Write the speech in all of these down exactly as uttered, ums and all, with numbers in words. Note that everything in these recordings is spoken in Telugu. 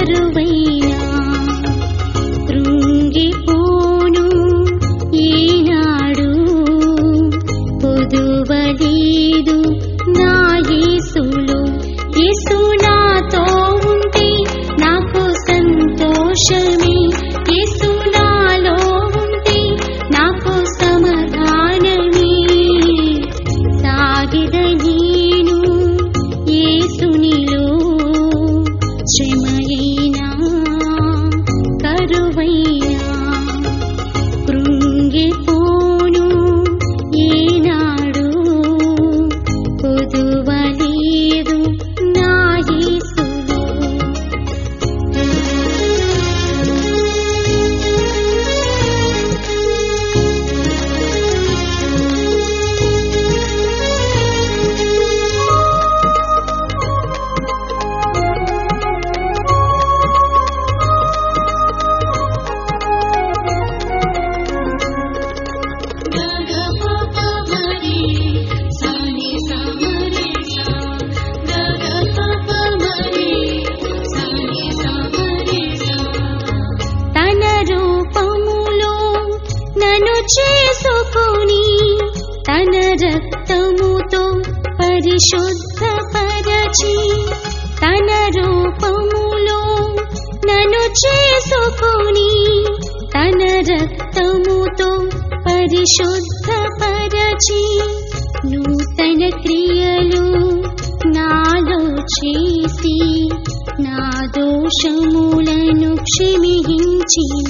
కరువైనా కృంగిపోను ఈనాడు పొదువలేదు నా యేసులో. యేసు నాతో ఉంటే నాకు సంతోషమే, యేసు నాలో ఉంటే నాకు సమాధానమే. సాగిద నేను యేసునిలో శ్రమయైనా కరువైనా కృంగిపోను ఈనాడు పొదువలేదు నా యేసులో. తన రూపములో నన్ను చేసుకొని తన రక్తముతో పరిశుద్ధపరచి, తన రూపములో నన్ను చేసుకొని తన రక్తముతో పరిశుద్ధపరచి, నూతన క్రియలు నాలో చేసి నా దోషములను క్షమించిన.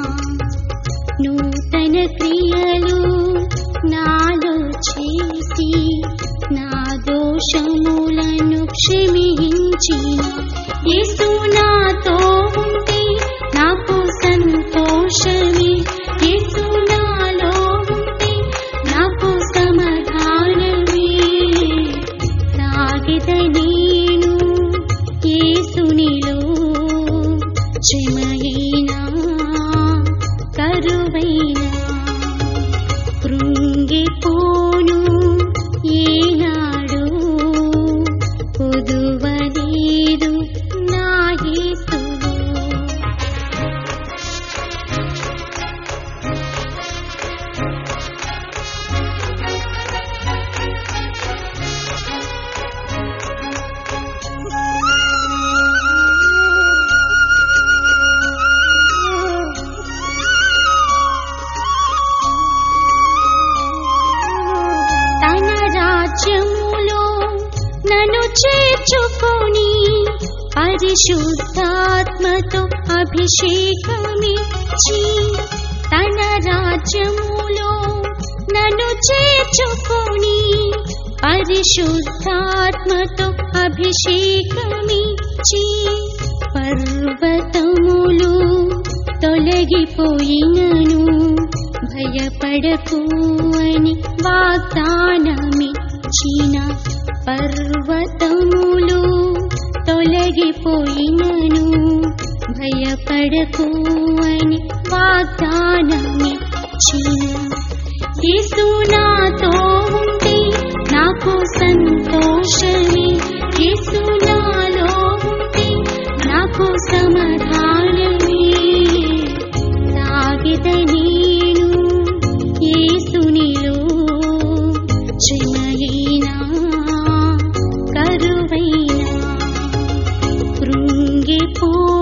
నూతన క్రియలు నాలో చేసి నా దోషములను క్షమించిన. యేసు నాతో ఉంటే నాకు సంతోషమే, యేసు నాలో ఉంటే నాకు సమాధానమే. సాగిద నేను యేసునిలో శ్రమయైనా కరువైనా కృంగిపోను ఈనాడు పొదువలేదు నా యేసులో. తన రాజ్యములో నన్ను చేర్చుకొని పరిశుద్ధాత్మతో అభిషేకమిచ్చి, తన రాజ్యములో నన్ను చేర్చుకొని పరిశుద్ధాత్మతో అభిషేకమిచ్చి, పర్వతములు తొలగిపోయినను భయపడకు అని వాగ్దానమిచ్చిన. పర్వతములు తొలగిపోయినను భయపడకు అని వాగ్దానమిచ్చిన. యేసు నాతో ఉంటే నాకు సంతోషమే, యేసు నాలో ఉంటే నాకు సమాధానమే. సాగిద నేను యేసునిలో శ్రమయైనా కరువైనా కృంగిపో